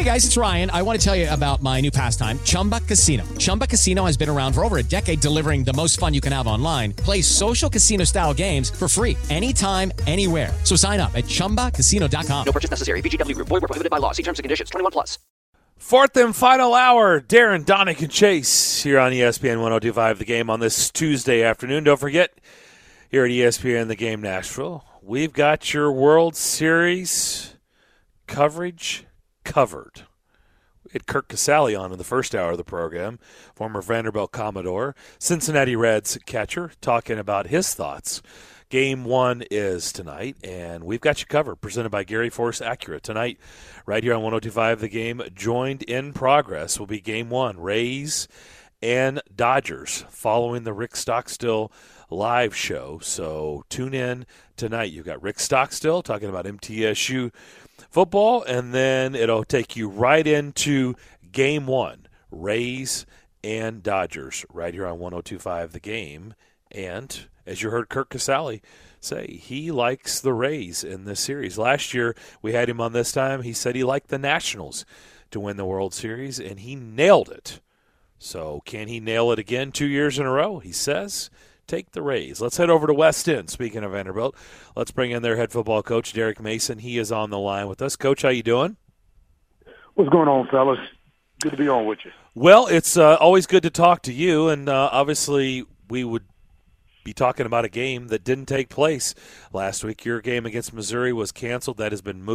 Hey guys, it's Ryan. I want to tell you about my new pastime, Chumba Casino. Chumba Casino has been around for over a decade, delivering the most fun you can have online. Play social casino-style games for free anytime, anywhere. So sign up at ChumbaCasino.com. No purchase necessary. VGW Group. Void where prohibited by law. See terms and conditions. 21+. Fourth and final hour, Darren, Donick, and Chase here on ESPN 102.5 The Game on this Tuesday afternoon. Don't forget, here at ESPN The Game Nashville, we've got your World Series coverage covered. We had Kirk Casale on in the first hour of the program, former Vanderbilt Commodore, Cincinnati Reds catcher, talking about his thoughts. Game 1 is tonight, and we've got you covered, presented by Gary Force Acura. Tonight, right here on 102.5 The Game, joined in progress will be Game 1, Rays and Dodgers, following the Rick Stockstill live show. So tune in tonight. You've got Rick Stockstill talking about MTSU football, and then it'll take you right into Game 1, Rays and Dodgers, right here on 102.5 The Game. And as you heard Kirk Casale say, he likes the Rays in this series. Last year we had him on this time. He said he liked the Nationals to win the World Series, and he nailed it. So can he nail it again 2 years in a row? He says, take the Rays. Let's head over to West End. Speaking of Vanderbilt, let's bring in their head football coach, Derek Mason. He is on the line with us. Coach, how you doing? What's going on, fellas? Good to be on with you. Well, it's always good to talk to you, and obviously we would be talking about a game that didn't take place last week. Your game against Missouri was canceled. That has been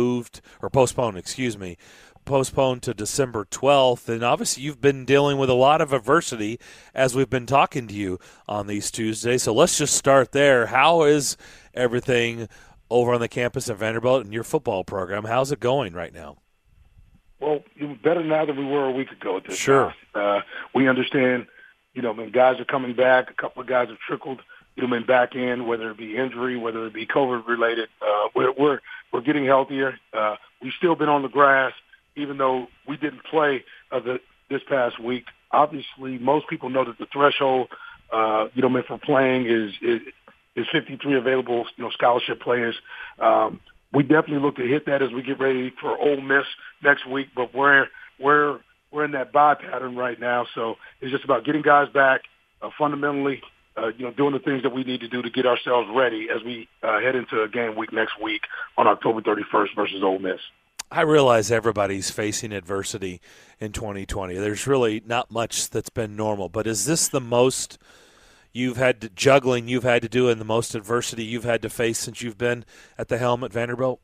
postponed to December 12th. And obviously you've been dealing with a lot of adversity as we've been talking to you on these Tuesdays. So let's just start there. How is everything over on the campus at Vanderbilt and your football program? How's it going right now? Well, better now than we were a week ago at this Sure. time. We understand, when guys are coming back, a couple of guys have trickled, back in, whether it be injury, whether it be COVID-related. We're getting healthier. We've still been on the grass, even though we didn't play this past week. Obviously, most people know that the threshold, for playing is 53 available, scholarship players. We definitely look to hit that as we get ready for Ole Miss next week, but we're in that bye pattern right now, so it's just about getting guys back fundamentally. Doing the things that we need to do to get ourselves ready as we head into a game week next week on October 31st versus Ole Miss. I realize everybody's facing adversity in 2020. There's really not much that's been normal, but is this the most you've had to do and the most adversity you've had to face since you've been at the helm at Vanderbilt?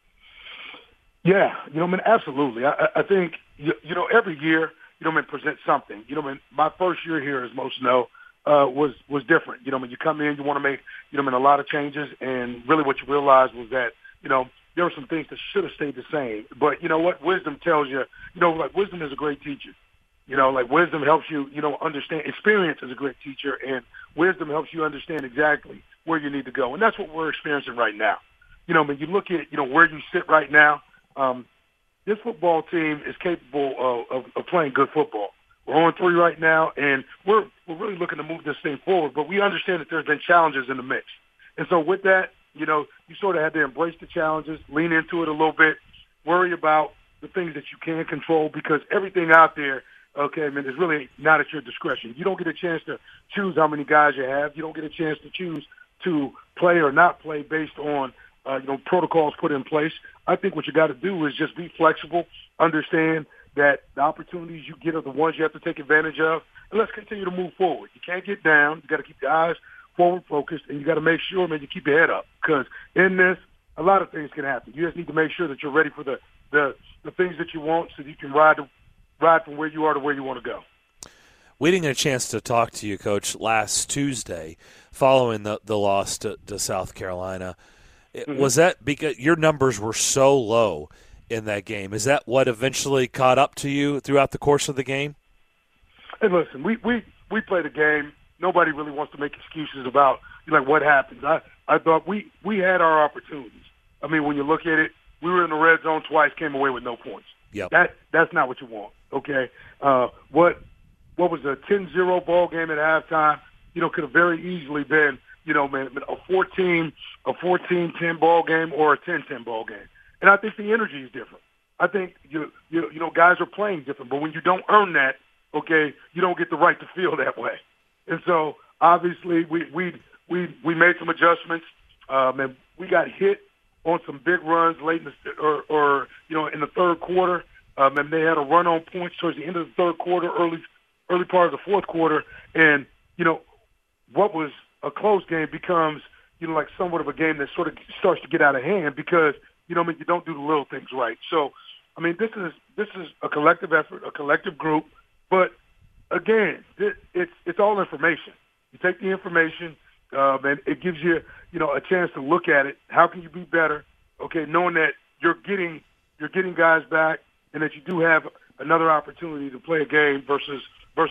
Yeah, absolutely. I think, every year, presents something. My first year here, as most know, was different. You come in, you want to make, a lot of changes, and really what you realize was that, there were some things that should have stayed the same. But you know what? Wisdom tells you, wisdom is a great teacher. Wisdom helps you, understand. Experience is a great teacher, and wisdom helps you understand exactly where you need to go. And that's what we're experiencing right now. When you look at, where you sit right now, this football team is capable of playing good football. We're on 3 right now, and we're really looking to move this thing forward. But we understand that there's been challenges in the mix. And so with that, you sort of had to embrace the challenges, lean into it a little bit, worry about the things that you can control, because everything out there, is really not at your discretion. You don't get a chance to choose how many guys you have. You don't get a chance to choose to play or not play based on, protocols put in place. I think what you got to do is just be flexible, understand that the opportunities you get are the ones you have to take advantage of, and let's continue to move forward. You can't get down. You got to keep your eyes forward focused, and you got to make sure, man, you keep your head up, because in this, a lot of things can happen. You just need to make sure that you're ready for the things that you want, so that you can ride from where you are to where you want to go. We didn't get a chance to talk to you, Coach, last Tuesday following the loss to South Carolina. Was that because your numbers were so low in that game? Is that what eventually caught up to you throughout the course of the game? Hey, listen, we played a game. Nobody really wants to make excuses about what happens. I thought we had our opportunities. I mean, when you look at it, we were in the red zone twice, came away with no points. Yep. That's not what you want. Okay. What was a 10-0 ball game at halftime? Could have very easily been, a 14-10 ball game or a 10-10 ball game. And I think the energy is different. I think you know guys are playing different, but when you don't earn that, okay, you don't get the right to feel that way. And so obviously we made some adjustments, and we got hit on some big runs late in the in the third quarter, and they had a run on points towards the end of the third quarter, early part of the fourth quarter, and what was a close game becomes like somewhat of a game that sort of starts to get out of hand because you don't do the little things right. So this is a collective effort, a collective group, but again, it's all information. You take the information, and it gives you a chance to look at it. How can you be better? Okay, knowing that you're getting guys back, and that you do have another opportunity to play a game versus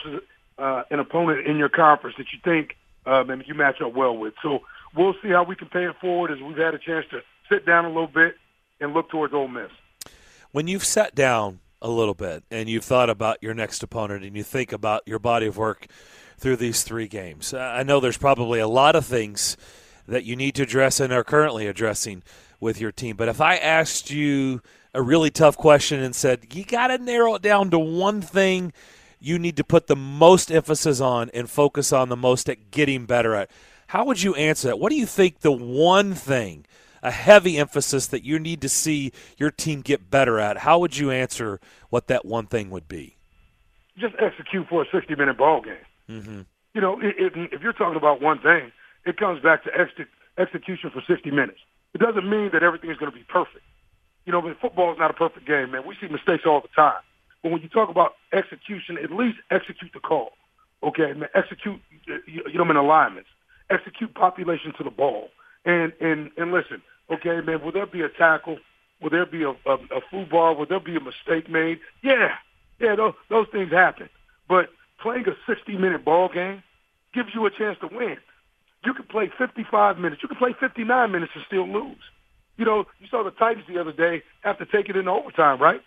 an opponent in your conference that you think and you match up well with. So we'll see how we can pay it forward as we've had a chance to sit down a little bit and look towards Ole Miss. When you've sat down a little bit and you've thought about your next opponent and you think about your body of work through these 3 games, I know there's probably a lot of things that you need to address and are currently addressing with your team. But if I asked you a really tough question and said, you got to narrow it down to one thing you need to put the most emphasis on and focus on the most at getting better at, how would you answer that? What do you think the one thing, a heavy emphasis that you need to see your team get better at? How would you answer what that one thing would be? Just execute for a 60-minute ball game. Mm-hmm. If you're talking about one thing, it comes back to execution for 60 minutes. It doesn't mean that everything is going to be perfect. But football is not a perfect game, man. We see mistakes all the time. But when you talk about execution, at least execute the call. Okay, man, execute, in alignments. Execute population to the ball. And listen, okay, man, will there be a tackle? Will there be a FUBAR? Will there be a mistake made? Yeah, those things happen. But playing a 60-minute ball game gives you a chance to win. You can play 55 minutes. You can play 59 minutes and still lose. You saw the Titans the other day have to take it into overtime, right?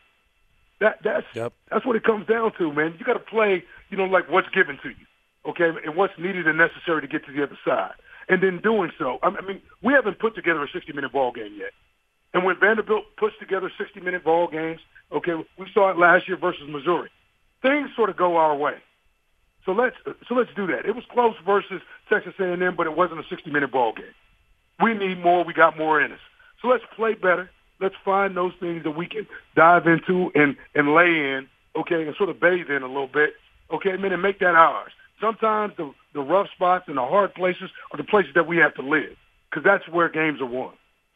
That's what it comes down to, man. You got to play, like what's given to you, okay, and what's needed and necessary to get to the other side. And then doing so, we haven't put together a 60-minute ball game yet. And when Vanderbilt puts together 60-minute ball games, okay, we saw it last year versus Missouri. Things sort of go our way. So let's do that. It was close versus Texas A&M, but it wasn't a 60-minute ball game. We need more. We got more in us. So let's play better. Let's find those things that we can dive into and lay in, okay, and sort of bathe in a little bit, okay, and make that ours. Sometimes the rough spots and the hard places are the places that we have to live because that's where games are won.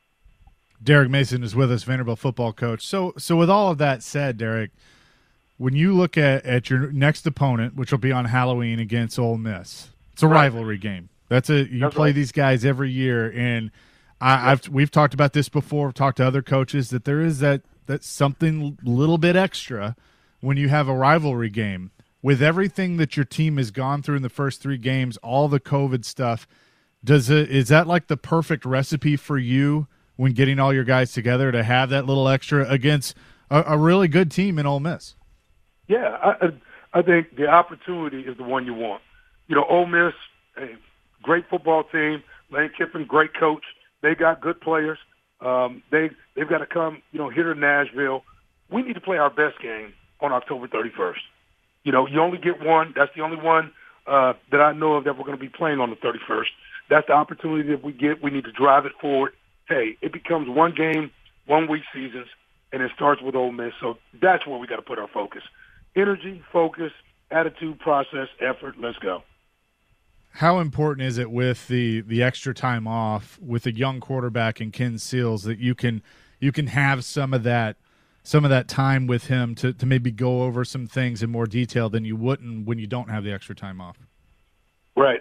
Derek Mason is with us, Vanderbilt football coach. So with all of that said, Derek, when you look at your next opponent, which will be on Halloween against Ole Miss, it's a rivalry game. That's play these guys every year, and we've talked about this before. We've talked to other coaches that there is that something a little bit extra when you have a rivalry game. With everything that your team has gone through in the first 3 games, all the COVID stuff, is that like the perfect recipe for you when getting all your guys together to have that little extra against a really good team in Ole Miss? Yeah, I think the opportunity is the one you want. Ole Miss, a great football team. Lane Kiffin, great coach. They got good players. They've got to come, here to Nashville. We need to play our best game on October 31st. You only get one. That's the only one that I know of that we're going to be playing on the 31st. That's the opportunity that we get. We need to drive it forward. Hey, it becomes one game, 1 week seasons, and it starts with Ole Miss. So that's where we got to put our focus. Energy, focus, attitude, process, effort. Let's go. How important is it with the extra time off with a young quarterback in Ken Seals that you can have some of that time with him to maybe go over some things in more detail than you wouldn't when you don't have the extra time off? Right.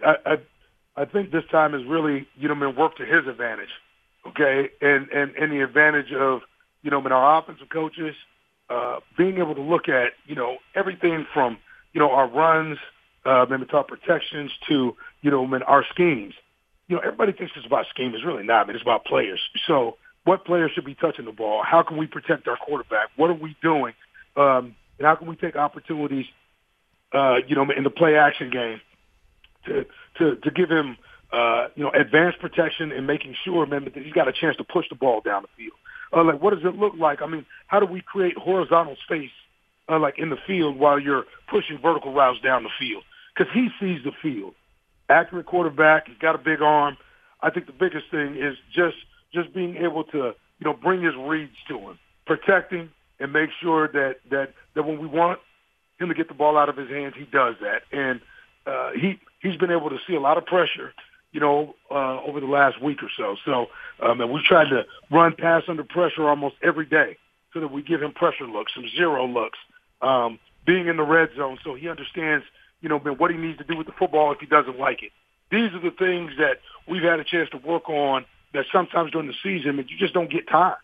I think this time is really, been worked to his advantage, okay, and the advantage of, our offensive coaches being able to look at, everything from, our runs, maybe to our protections to, our schemes. Everybody thinks it's about schemes. It's really not, but it's about players. So what players should be touching the ball? How can we protect our quarterback? What are we doing? And how can we take opportunities, in the play action game to give him, advanced protection and making sure, man, that he's got a chance to push the ball down the field. Like, what does it look like? I mean, how do we create horizontal space, like in the field while you're pushing vertical routes down the field? Because he sees the field. Accurate quarterback. He's got a big arm. I think the biggest thing is just being able to, bring his reads to him, protect him, and make sure that when we want him to get the ball out of his hands, he does that. And he's been able to see a lot of pressure, over the last week or so. So, and we tried to run pass under pressure almost every day so that we give him pressure looks, some zero looks, being in the red zone so he understands, what he needs to do with the football if he doesn't like it. These are the things that we've had a chance to work on that sometimes during the season, you just don't get time.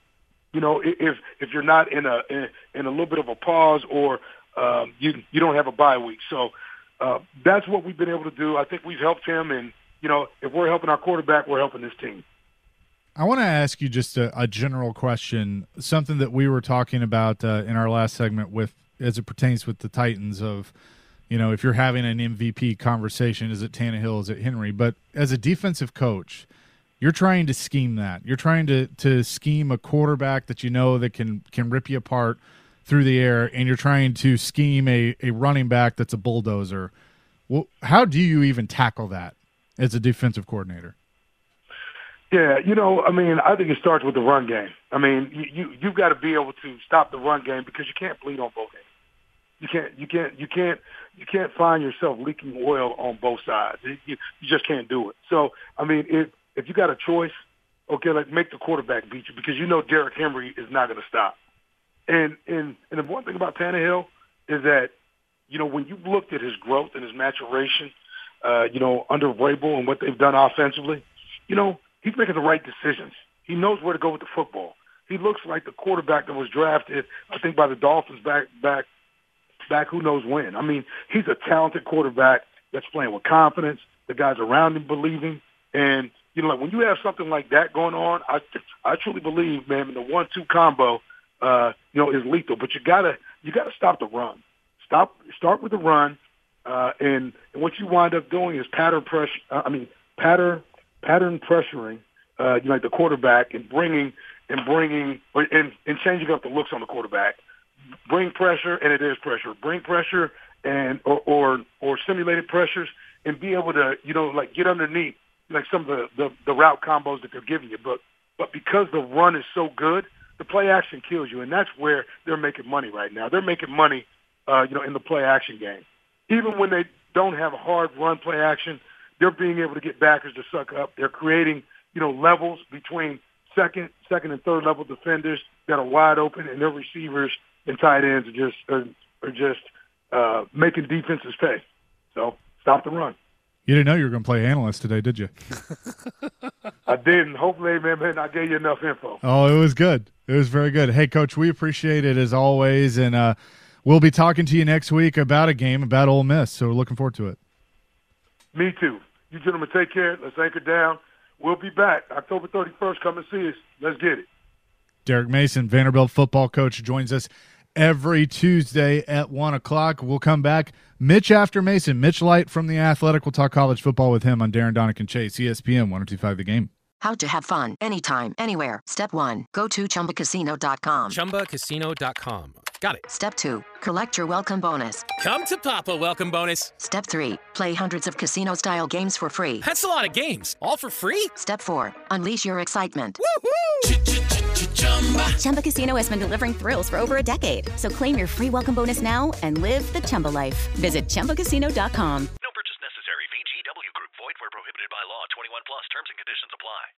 If you're not in a little bit of a pause or you don't have a bye week. So that's what we've been able to do. I think we've helped him, and if we're helping our quarterback, we're helping this team. I want to ask you just a general question, something that we were talking about in our last segment with as it pertains with the Titans of, if you're having an MVP conversation, is it Tannehill, is it Henry? But as a defensive coach, you're trying to scheme that. You're trying to scheme a quarterback that that can rip you apart through the air, and you're trying to scheme a running back that's a bulldozer. Well, how do you even tackle that as a defensive coordinator? Yeah, I think it starts with the run game. I mean, you've got to be able to stop the run game because you can't bleed on both ends. You can't find yourself leaking oil on both sides. You just can't do it. So, I mean, if you got a choice, okay, make the quarterback beat you because Derrick Henry is not going to stop. And the one thing about Tannehill is that, when you've looked at his growth and his maturation, under Vrabel and what they've done offensively, he's making the right decisions. He knows where to go with the football. He looks like the quarterback that was drafted, I think, by the Dolphins back who knows when. I mean, he's a talented quarterback that's playing with confidence. The guys around him believing. And, when you have something like that going on, I truly believe, man, the 1-2 combo, is lethal. But you gotta stop the run. Start with the run. And what you wind up doing is pattern pressuring, the quarterback and bringing and changing up the looks on the quarterback. Bring pressure, and it is pressure. Bring pressure and or simulated pressures, and be able to get underneath some of the route combos that they're giving you. But because the run is so good, the play action kills you, and that's where they're making money right now. They're making money, in the play action game. Even when they don't have a hard run play action, they're being able to get backers to suck up. They're creating, levels between second and third level defenders that are wide open, and their receivers and tight ends are just making defenses pay. So stop the run. You didn't know you were going to play analyst today, did you? I didn't. Hopefully, man, I gave you enough info. Oh, it was good. It was very good. Hey, Coach, we appreciate it as always, and we'll be talking to you next week about a game, about Ole Miss, so we're looking forward to it. Me too. You gentlemen take care. Let's anchor down. We'll be back October 31st. Come and see us. Let's get it. Derek Mason, Vanderbilt football coach, joins us every Tuesday at 1 o'clock. We'll come back. Mitch after Mason, Mitch Light from The Athletic. We'll talk college football with him on Darren Donick and Chase, ESPN 102.5 The Game. How to have fun anytime, anywhere. Step 1, go to ChumbaCasino.com. ChumbaCasino.com. Got it. Step 2, collect your welcome bonus. Come to Papa welcome bonus. Step 3, play hundreds of casino-style games for free. That's a lot of games, all for free? Step 4, unleash your excitement. Woohoo! Chumba Casino has been delivering thrills for over a decade. So claim your free welcome bonus now and live the Chumba life. Visit ChumbaCasino.com. No purchase necessary. VGW Group. Void where prohibited by law. 21 plus. Terms and conditions apply.